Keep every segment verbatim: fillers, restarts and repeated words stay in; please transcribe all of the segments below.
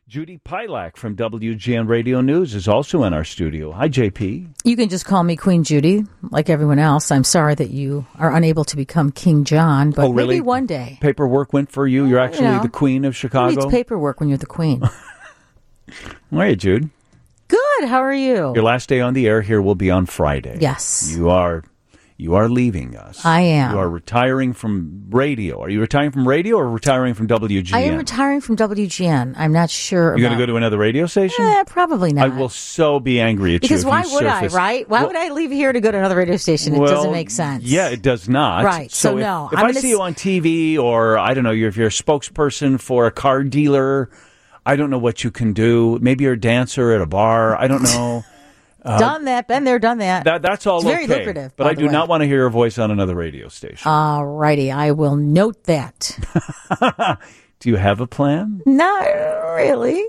Judy Pilak from W G N Radio News is also in our studio. Hi, J P. You can just call me Queen Judy, like everyone else. I'm sorry that you are unable to become King John, but oh, really? maybe one day. Paperwork went for you? You're actually you know, the Queen of Chicago? Who needs paperwork when you're the Queen? How are you, Jude? Good. How are you? Your last day on the air here will be on Friday. Yes. You are... You are leaving us. I am. You are retiring from radio. Are you retiring from radio or retiring from W G N? I am retiring from W G N. I'm not sure. You're going to go to another radio station? Eh, probably not. I will so be angry at because you. Because why you would surface. I, right? Why well, would I leave here to go to another radio station? It well, doesn't make sense. Yeah, it does not. Right. So, so if, no. If I'm I see s- you on T V or, I don't know, you're, if you're a spokesperson for a car dealer, I don't know what you can do. Maybe you're a dancer at a bar. I don't know. Uh, done that, been there, done that. that that's all it's very okay. lucrative. But I do way. not want to hear your voice on another radio station. All righty, I will note that. Do you have a plan? Not really.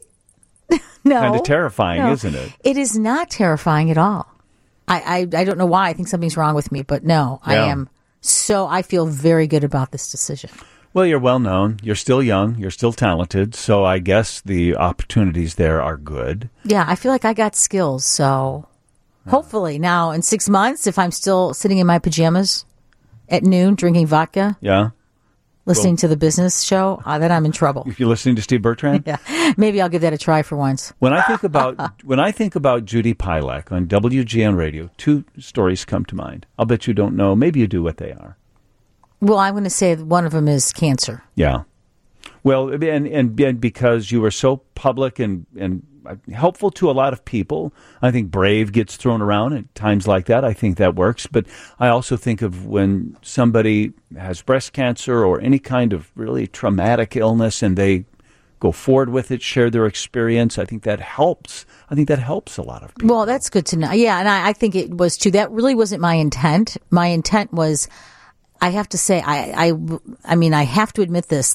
No. Kind of terrifying, no. isn't it? It is not terrifying at all. I, I, I don't know why. I think something's wrong with me, but no, yeah. I am. So I feel very good about this decision. Well, you're well known. You're still young. You're still talented. So I guess the opportunities there are good. Yeah, I feel like I got skills. So hopefully now in six months, if I'm still sitting in my pajamas at noon drinking vodka, yeah, listening well, to the business show, uh, then I'm in trouble. If you're listening to Steve Bertrand, yeah, maybe I'll give that a try for once. When I think about when I think about Judy Pilak on W G N Radio, two stories come to mind. I'll bet you don't know. Maybe you do what they are. Well, I'm going to say one of them is cancer. Yeah. Well, and, and and because you were so public and, and helpful to a lot of people, I think brave gets thrown around at times like that. I think that works. But I also think of when somebody has breast cancer or any kind of really traumatic illness and they go forward with it, share their experience. I think that helps. I think that helps a lot of people. Well, that's good to know. Yeah, and I, I think it was too. That really wasn't my intent. My intent was... I have to say, I, I, I mean, I have to admit this.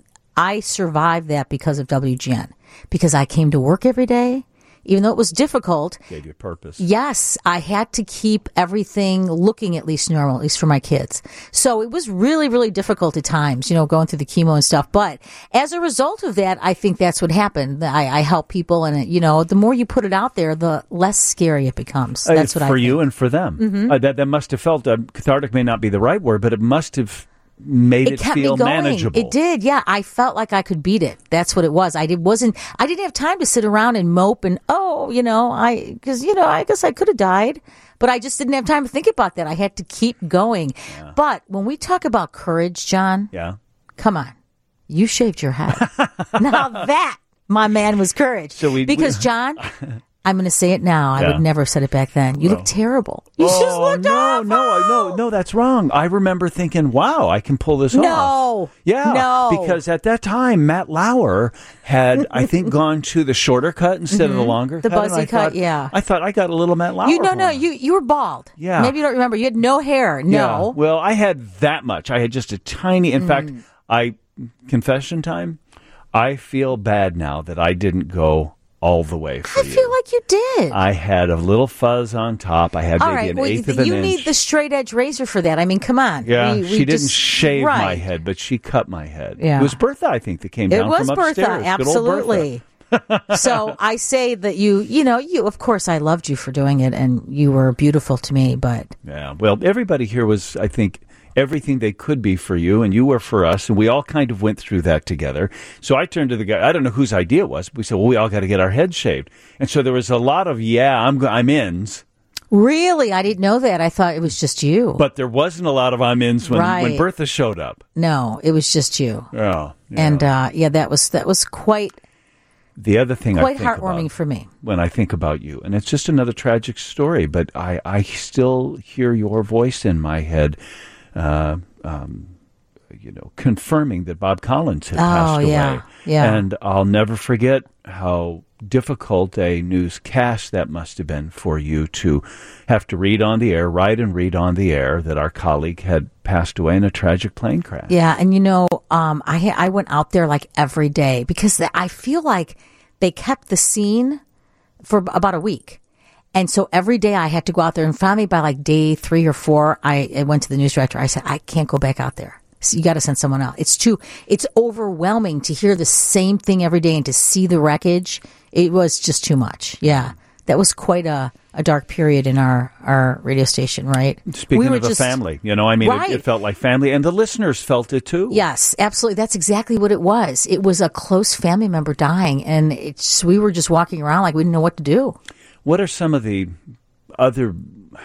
I survived that because of W G N, because I came to work every day, even though it was difficult. Gave you purpose. Yes, I had to keep everything looking at least normal, at least for my kids. So it was really, really difficult at times, you know, going through the chemo and stuff. But as a result of that, I think that's what happened. I, I help people, and, you know, the more you put it out there, the less scary it becomes. That's uh, what I think. For you and for them. Mm-hmm. Uh, that, that must have felt, uh, cathartic may not be the right word, but it must have made it, it kept feel me going. manageable. It did, yeah. I felt like I could beat it. That's what it was. I did wasn't. I didn't have time to sit around and mope and oh, you know, I because you know, I guess I could have died, but I just didn't have time to think about that. I had to keep going. Yeah. But when we talk about courage, John, yeah, come on, you shaved your head. Now that, my man, was courage. So we, because we, John. I'm going to say it now. I yeah. would never have said it back then. You well, look terrible. You oh, just looked no, awful. No, no, no, that's wrong. I remember thinking, wow, I can pull this no, off. No. Yeah. No. Because at that time, Matt Lauer had, I think, gone to the shorter cut instead mm-hmm. of the longer the cut. buzzy I cut, thought, yeah. I thought I got a little Matt Lauer. You No, no, horn. you you were bald. Yeah. Maybe you don't remember. You had no hair. No. Yeah. Well, I had that much. I had just a tiny, in mm. fact, I, confession time, I feel bad now that I didn't go all the way for I you. feel like you did. I had a little fuzz on top. I had all maybe right, an well, eighth you, of an you inch. need the straight edge razor for that. I mean, come on. Yeah, we, we she didn't just, shave right. my head, but she cut my head. Yeah. It was Bertha, I think, that came down it was from Bertha, upstairs. absolutely. So I say that you, you know, you. Of course, I loved you for doing it, and you were beautiful to me. But yeah, well, everybody here was, I think, everything they could be for you, and you were for us, and we all kind of went through that together. So I turned to the guy. I don't know whose idea it was. But we said, well, we all got to get our heads shaved, and so there was a lot of yeah, I'm go- I'm ins. Really, I didn't know that. I thought it was just you. But there wasn't a lot of I'm ins when right. when Bertha showed up. No, it was just you. Oh, yeah. And uh, yeah, that was that was quite. The other thing quite I think heartwarming about for me when I think about you, and it's just another tragic story, but I, I still hear your voice in my head, uh, um, you know, confirming that Bob Collins had oh, passed yeah, away. Yeah. And I'll never forget how difficult a newscast that must have been for you to have to read on the air, write and read on the air that our colleague had passed away in a tragic plane crash. Yeah, and you know, um, I I went out there like every day because I feel like they kept the scene for about a week. And so every day I had to go out there, and finally by like day three or four, I, I went to the news director. I said, I can't go back out there. you got to send someone else. It's too, it's overwhelming to hear the same thing every day and to see the wreckage. It was just too much. Yeah. That was quite a, a dark period in our, our radio station, right? Speaking we were of a just, family, you know, I mean, right. it, it felt like family, and the listeners felt it too. Yes, absolutely. That's exactly what it was. It was a close family member dying, and it's we were just walking around like we didn't know what to do. What are some of the other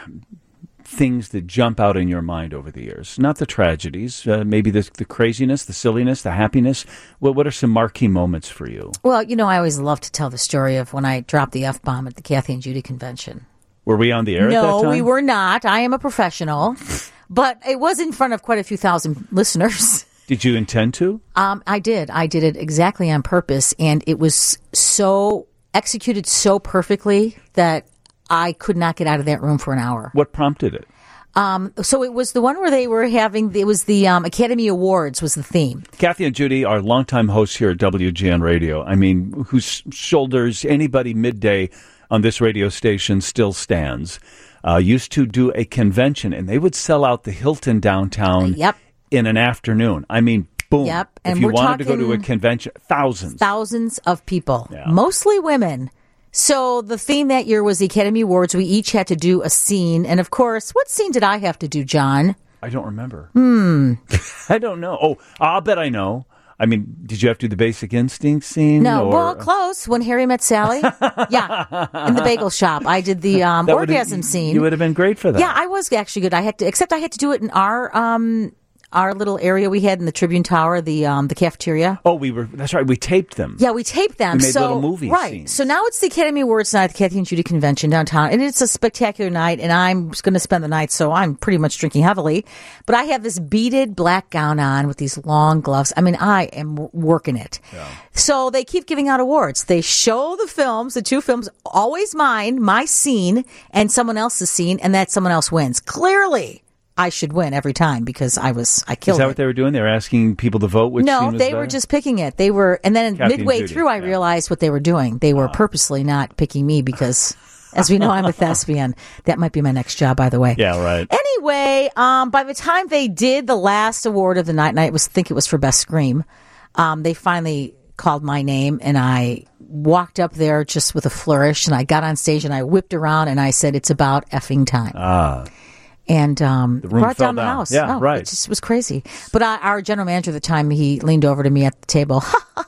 things that jump out in your mind over the years? Not the tragedies, uh, maybe the, the craziness, the silliness, the happiness. What, what are some marquee moments for you? Well, you know, I always love to tell the story of when I dropped the F-bomb at the Kathy and Judy convention. Were we on the air no, at that time? No, we were not. I am a professional. But it was in front of quite a few thousand listeners. Did you intend to? Um, I did. I did it exactly on purpose. And it was so executed so perfectly that I could not get out of that room for an hour. What prompted it? Um, so it was the one where they were having, it was the um, Academy Awards was the theme. Kathy and Judy are longtime hosts here at W G N Radio. I mean, whose shoulders anybody midday on this radio station still stands. Uh, used to do a convention, and they would sell out the Hilton downtown Yep. in an afternoon. I mean, boom. Yep. If And you we're wanted to go to a talking convention, thousands. Thousands of people, Yeah. mostly women. So the theme that year was the Academy Awards. We each had to do a scene. And of course, what scene did I have to do, John? I don't remember. Hmm. I don't know. Oh, I'll bet I know. I mean, did you have to do the Basic Instinct scene? No, or? well, close. When Harry Met Sally. Yeah, in the bagel shop. I did the um, That would've- orgasm scene. You would have been great for that. Yeah, I was actually good. I had to, except I had to do it in our um, our little area we had in the Tribune Tower, the um, the cafeteria. Oh, we were. That's right. We taped them. Yeah, we taped them. We made so, little movie right. scenes. So now it's the Academy Awards night at the Kathy and Judy convention downtown, and it's a spectacular night. And I'm going to spend the night, so I'm pretty much drinking heavily. But I have this beaded black gown on with these long gloves. I mean, I am w- working it. Yeah. So they keep giving out awards. They show the films, the two films, always mine, my scene, and someone else's scene, and that someone else wins. Clearly, I should win every time because I was I killed Is that it. what they were doing? They were asking people to vote which No, scene was they were better? just picking it. They were, and then Kathy midway and Judy, through, I yeah. realized what they were doing. They were purposely not picking me because, as we know, I'm a thespian. That might be my next job, by the way. Yeah, right. Anyway, um, by the time they did the last award of the night, and I was think it was for Best Scream, um, they finally called my name, and I walked up there just with a flourish, and I got on stage, and I whipped around, and I said, "It's about effing time." Ah. And um, room brought fell down the down. house. Yeah, Oh, right. It just was crazy. But I, our general manager at the time, he leaned over to me at the table.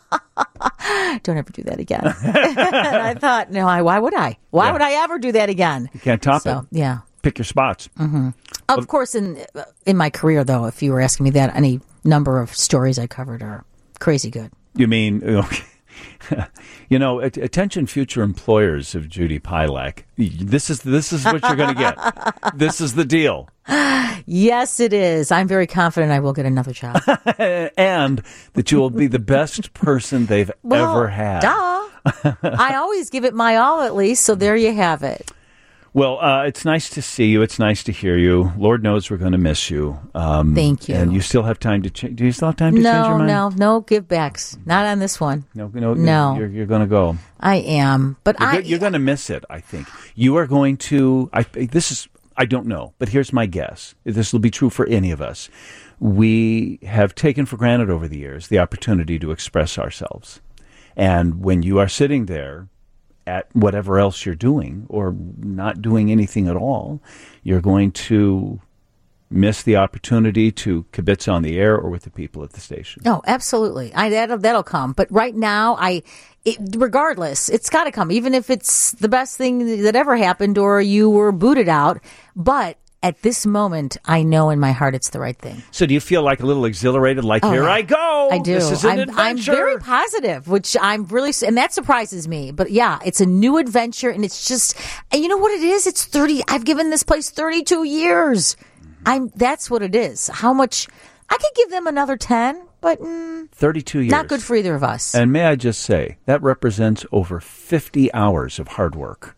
Don't ever do that again. And I thought, no, I, why would I? Why Yeah. would I ever do that again? You can't top So, it. yeah. Pick your spots. Mm-hmm. Of course, in in my career, though, if you were asking me that, any number of stories I covered are crazy good. You mean, okay. You know, at- attention future employers of Judy Pilak. This is this is what you're going to get. This is the deal. Yes, it is. I'm very confident I will get another job. And that you will be the best person they've Well, ever had. Duh. I always give it my all, at least. So there you have it. Well, uh, it's nice to see you. It's nice to hear you. Lord knows we're going to miss you. Um, Thank you. And you still have time to change. Do you still have time to no, change your mind? No, no give backs. Not on this one. No, no, No. You're, you're going to go. I am, but You're, I. go- you're going to miss it, I think. You are going to. I this is. I don't know, but here's my guess. This will be true for any of us. We have taken for granted over the years the opportunity to express ourselves, and when you are sitting there at whatever else you're doing or not doing anything at all, you're going to miss the opportunity to kibitz on the air or with the people at the station. Oh, absolutely. I that'll that'll come. But right now, I, it, regardless, it's got to come. Even if it's the best thing that ever happened, or you were booted out. But at this moment, I know in my heart it's the right thing. So do you feel like a little exhilarated, like, Oh, here I go? I do. This is an I'm, adventure. I'm very positive, which I'm really, and that surprises me. But yeah, it's a new adventure, and it's just, and you know what it is? It's thirty. I've given this place thirty-two years. I'm. That's what it is. How much? I could give them another ten, but mm, thirty-two years. not good for either of us. And may I just say, that represents over fifty hours of hard work.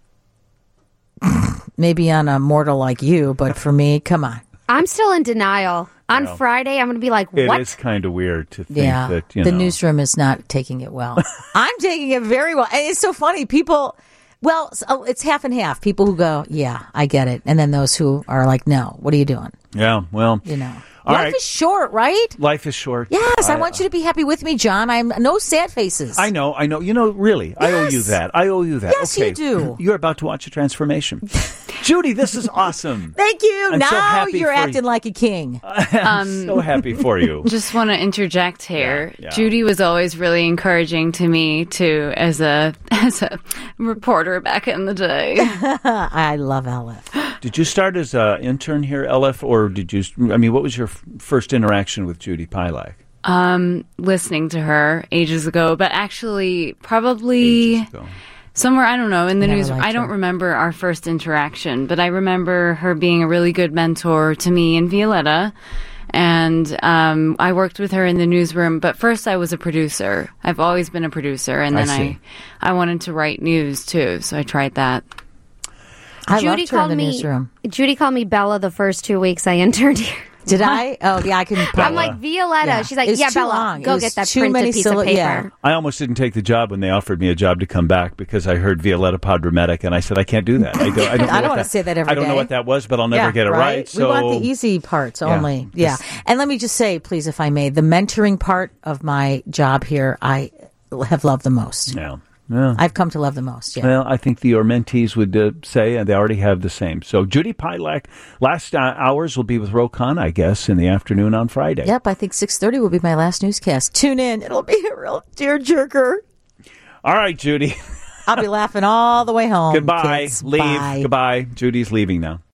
Maybe on a mortal like you, but for me, come on. I'm still in denial. On Well, Friday, I'm going to be like, It what? is kind of weird to think Yeah, that, you the know. newsroom is not taking it well. I'm taking it very well. And it's so funny. People, well, so it's half and half. People who go, yeah, I get it. And then those who are like, no, what are you doing? Yeah, well, You know. All Life right. is short, right? Life is short. Yes, I, I want you to be happy with me, John. I'm no sad faces. I know, I know. You know, really, I owe you Yes. that. I owe you that. Yes, okay. you do. You're about to watch a transformation. Judy, this is awesome. Thank you. I'm now so happy you're for acting you. like a king. I'm so happy for you. Just want to interject here. Yeah, yeah. Judy was always really encouraging to me too, as a as a reporter back in the day. I love L F. Did you start as an intern here, L F, or did you? I mean, what was your f- first interaction with Judy Pilak? Um, listening to her ages ago, but actually probably Ages ago. somewhere, I don't know, in the Never news. liked I don't her. remember our first interaction, but I remember her being a really good mentor to me and Violetta. And um, I worked with her in the newsroom, but first I was a producer. I've always been a producer, and I then see. I, I wanted to write news too, so I tried that. I Judy loved her in called the me. newsroom. Judy called me Bella the first two weeks I interned here. Did I? Oh, yeah, I can. I'm like Violetta. Yeah. She's like, It was yeah, too Bella, long. It go was get that too printed many piece sylla- of paper. yeah. I almost didn't take the job when they offered me a job to come back because I heard Violetta Podrometic, and I said I can't do that. I don't. I don't, know I don't what wanna that- say that every I don't know day. what that was, but I'll never get it right. We So want the easy parts Yeah. only. Yeah. Just- And let me just say, please, if I may, the mentoring part of my job here, I have loved the most. Yeah. Yeah. I've come to love the most. Yeah. Well, I think the your mentees would uh, say, and they already have the same. So Judy Pilak, last uh, hours will be with Rokan, I guess, in the afternoon on Friday. Yep. I think six thirty will be my last newscast. Tune in. It'll be a real tearjerker. All right, Judy. I'll be laughing all the way home. Goodbye. kids. Leave. Bye. Goodbye. Judy's leaving now.